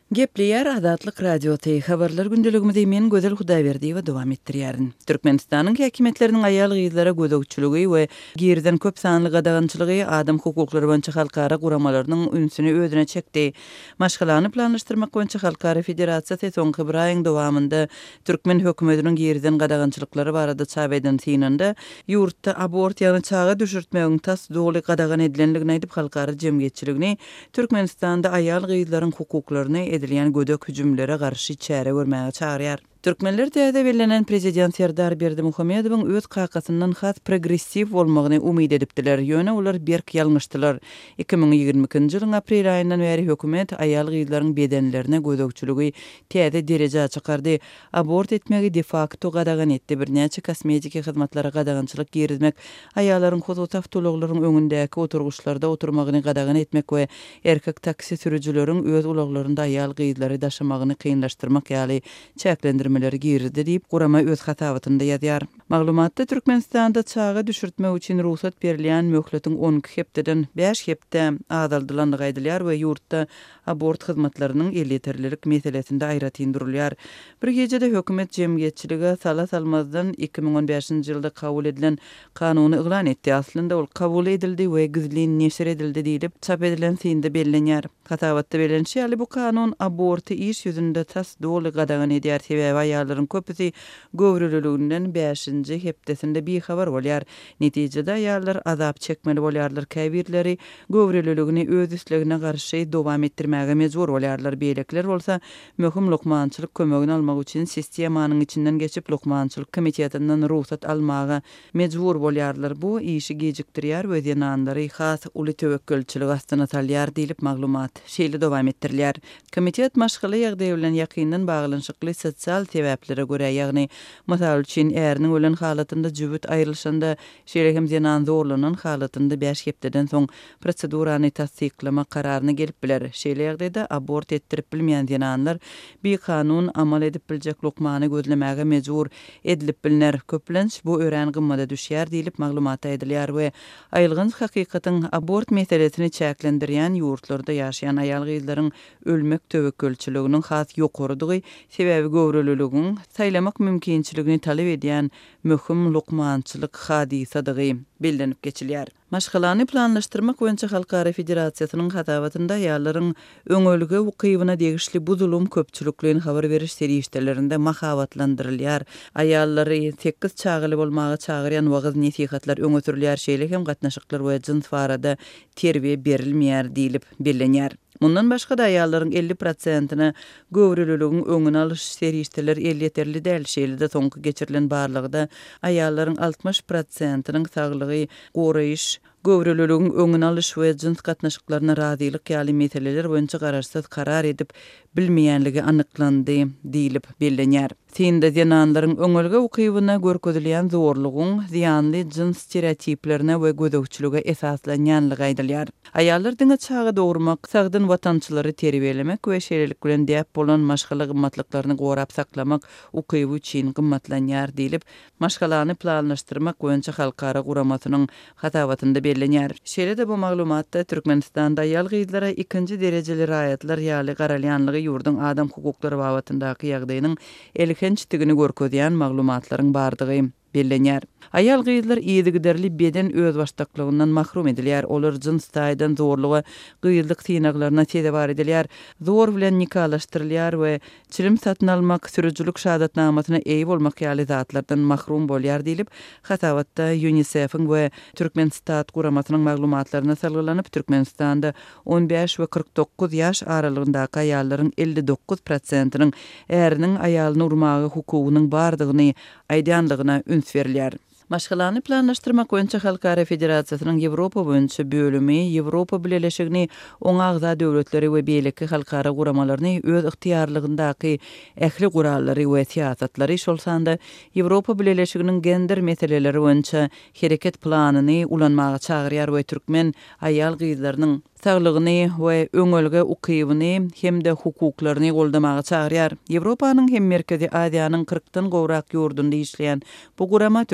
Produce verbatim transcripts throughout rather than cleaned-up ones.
Gepleyer Adatlyk Radio T habarlar gündeligimizde men Gözel Hudaýberdi we dowam etdirýärin. Türkmenistanyň häkimetleriniň aýal gyzlara gödökçüligi we girden köp sanly gadagançylygy adam hukuklary boýunça halkara guramalarynyň ünsüni özüne çekdi. Maşgalany planlaşdyrmak boýunça Halkara Federasiýasy soňky bir aýyň dowamında Türkmen hökümetiniň girden gadagançylyklary barada çap eden synynda ýurtda abort ýa-ni çağa düşürtmegiň tasdygly gadagan edilenligini aýdyp halkara jemgyýetçiligini Türkmenistanda aýal gyzlaryň hukuklaryny edilen gödök hüjümlere garşy çäre görmäge çağırýar. Türkmenler täze belenen prezident Serdar Berdimuhammedowyň öz kakasyndan has progressiw bolmagyny umyd edipdiler. Ýöne olar berk ýalňyşdylar. iki bin ýigrimiki ýylyň aprel aýyndan beri hökümet aýal gyzlaryň bedenlerine gödökçüligi täze derejä çykardy. Abort etmegi de facto gadagan etdi. Birnäçe kosmetik hyzmatlara gadagançylyk girizmek, aýallaryň hususy awtologlaryň öňündäki oturguşlarda oturmagyny gadagan etmek we erkek taksi sürüjüleriň öz ulaglarynda aýal gyzlary daşymagyny kynlaşdyrmak ýaly çäklendir girdi diýip gurama öz hatawatynda ýazýar. Maglumatda Türkmenistanda çağa düşürtmek üçin ruhsat berilýän möhletiň on iki hepdeden beş hepde azaldylandygy aýdylýar we ýurtda abort hyzmatlarynyň elýeterlilik meselesinde aýratyndyrilýar. Bir gejede hökümet jemgyýetçiligi sala salmazdan iki bin on beşinji ýylda kabul edilen kanuny yglan etdi. Aslynda ol kabul edildi we güzlin neşir edildi diýilip çap edilen synda bellenýär. Hatawatda belenýär bu kanun aborty iş ýüzünde tasdygly gadagan edýär. Sebäbi aýallaryň köpüsi göwrülüliginden beşinji hepdesinde bir habar bolýar. Netijede aýallar azap çekmeli bolýarlar. Käbirleri göwrülüligini öz üstlegine garşy dowam etdirmäge mejbur bolýarlar. Beýlekler bolsa möhüm lokmançylyk kömegini almak üçin sistemanyň içinden geçip lokmançylyk komitetinden ruhsat almaga mejbur bolýarlar. Bu işi gejikdirýär we ýanandary has uly töwekkülçilik astyna salýar diýilip maglumat şeýle dowam etdirilýär. Komitet maşgaly ýagdaý bilen ýakyndan baglanşykly sosial sebäplere görä, ýagny mysal üçin äriň ölen halatynda jübüt aýrylşanda şeýle hem ýanan zorlanan halatynda beş hepdeden soň prosedurany tasdiklama kararyna gelip biler. Şeýle ýagdaýda abort etdirip bilmeýän ýananlar bir kanun amal edip biljek lokmany gözlemäge mejbur edilip bilner. Köplenç bu ören gymmada düşýär diýilip maglumatda aýdylýar we aýylgyň hakykatyň abort meselesini çäklendirýän ýurtlarda ýaşaýan aýal gyzlaryň ölmek töwekkülçiliginiň has ýokarydygy sebäbi göwrülüligiň saýlamak mümkinçiligini talep edýän möhüm lokmançylyk hadisadygy bellenip geçilýär. Maşgalany planlaşdyrmak boýunça Halkara Federasiýasynyň hatawatynda aýallaryň öňölge ukybyna degişli bu zulum köpçülikliň habar beriş serişdelerinde mahawatlandyrylýar. Aýallary sekiz çağıly bolmagy çağırýan wagys nesihatlar öňe sürilýär. Şeýle hem gatnaşyklar we jyns barada terbiýe berilmeýär diýilip bellenýär. Mundan başga da aýallaryň elli prosentyny göwrülüligiň öňüne alyş serişdeler elýeterli däl. Şeýle de soňky geçirilen barlygda aýallaryň altmış prosentynyň saglygy goraýyş, göwrülüligiň öňüne alyş we jyns gatnaşyklaryna razylyk ýaly meseleler boýunça gararsyz karar edip bilmeýänligi anyklandy diýilip bellenýär. Synda ýananlaryň öňölge ukybyna görkezilýän zorlugyň ziýanly jyns stereotiplerine we gödökçülüge esaslanýanlygy aýdylýar. Aýallar diňe çağa dogurmak, sagdyn watançylary terbiýelemek we şeýlelik bilen diýip bolan maşgaly gymmatlyklaryny gorap saklamak ukyby üçin gymmatlanýar diýilip maşgalany planlaşdyrmak boýunça halkara guramasynyň hatawatynda bellenýär. Şeýle de bu maglumatda Türkmenistanda aýal gyzlara ikinji derejeli raýatlar ýaly garalýanlygy ýurdun adam hukuklary babatyndaky ýagdaýynyň elkençdigini görkezýän maglumatlaryň bardygy bellenýär. Aýal gyzlar ýedigiderli beden öz başdaklygyndan mahrum edilýär. Olar jyns taýdan zorlugy, gyzlyk synaglaryna tebar edilýär. Zor bilen nikalaşdyrylýar we çilim satyn almak, sürüjülük şahadatnamasyna eý bolmak ýaly zatlardan mahrum bolýar diýilip hatawatda UNICEF-iň we Türkmenistan guramasynyň maglumatlaryna salgylanyp Türkmenistanda on beş we kırk dokuz ýaş aralygyndaky aýallaryň elli dokuz prosentynyň eriniň aýalyny urmagy hukugynyň bardygyny aýdýanlygyna üns berilýär. Maşgalany planlaşdyrmak boýunça Halkara Federasiýasynyň Ýewropa boýunça bölümi Ýewropa Birleşigini oň agza döwletleri we beýleki halkara guramalaryny öz ygtyýarlygyndaky ähli gurallary we siýasatlary şolsanda Ýewropa Birleşiginiň gender meseleleri boýunça hereket planyny ulanmaga çagyrýar we türkmen aýal gyzlarynyň saglygyny we öňölge ukybyny hemde hukuklaryny goldamaga çagyrýar. Ýewropanyň hem Merkezi Aziýanyň kırkdan gowrak ýurdunda işleýän bu gurama Türkmenistan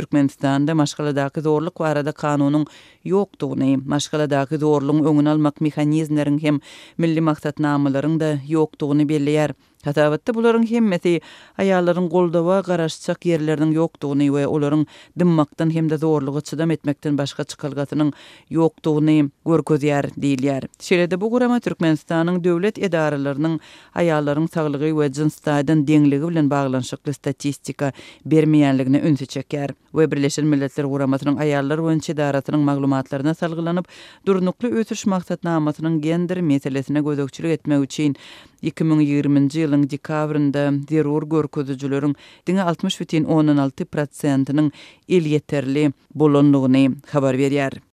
Türkmenistanda maşgaladaky zorluk barada kanunyň ýokdugyny, maşgaladaky zorlugyň öňüni almak mexanizmleriň hem milli maksatnamalaryň da ýokdugyny belleýär. Hatabatda bularyň hemmeti aýallaryň goldawa garaşçak ýerleriniň ýokdugyny we olaryň dymmakdan hem de zorlugy çydam etmekden başga çykalgatynyň ýokdugyny görkezýär diýilýär. Şeýle bu gurama Türkmenistanyň döwlet edaralarynyň aýallaryň saglygy we jinsdaýdan deňligi bilen baglanşykly statistika bermeýänligine ünsü çekýär. We Birleşen Milletler Guramasynyň aýallar boýunça edaratynyň maglumatlaryna salgylanyp, durnukly ötüş maksatnamasynyň gender meselesine gözegçilik etmek üçin iki ming ýigrimiji ýylyň dekabrynda zerur görkezijileriň diňe altmış бүтүн onuň alty prosentynyň el ýeterli bolanlygyny habar berýär.